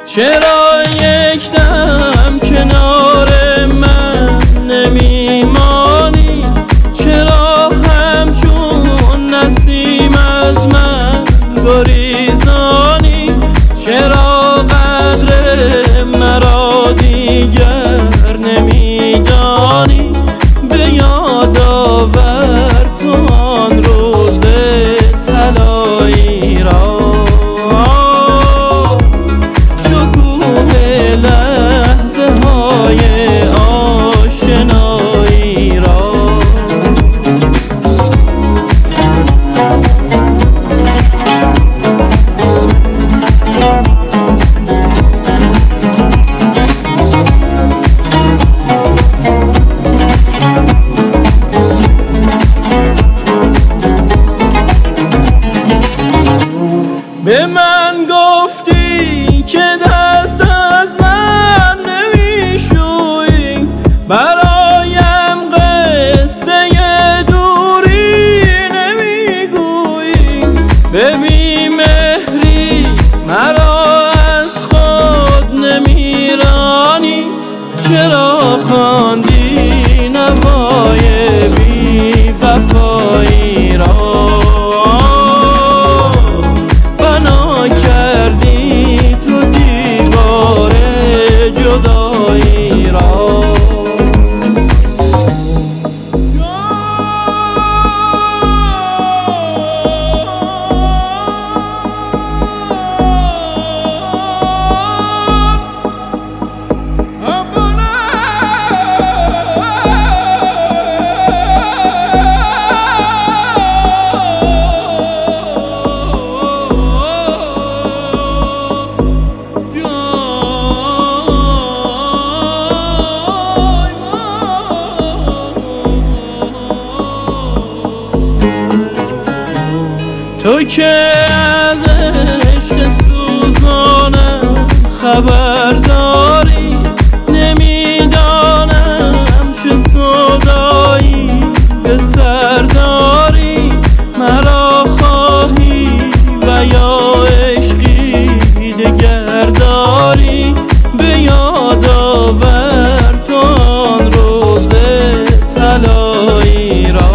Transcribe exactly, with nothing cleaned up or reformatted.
چرا یک دم کنار من نمیمانی؟ چرا همچون نسیم از من گریزانی؟ چرا قدر مرا دیگر نمیدانی؟ به یاد آور تو آن روز طلایی را، شکوه لحظه های آشنایی را. به من گفتی که دست از من نمیشویی، برایم قصه دوری نمیگویی. به بی‌مهری مرا از خود نمیرانی؟ چرا خواندی نوای بی وفایی را؟ جدایی را تو که از عشق سوزانم خبر داری، نمیدانم چه سودایی به سر داری. مرا خواهی و یا عشقی دگر داری؟ به یاد آور تو آن روز طلایی را.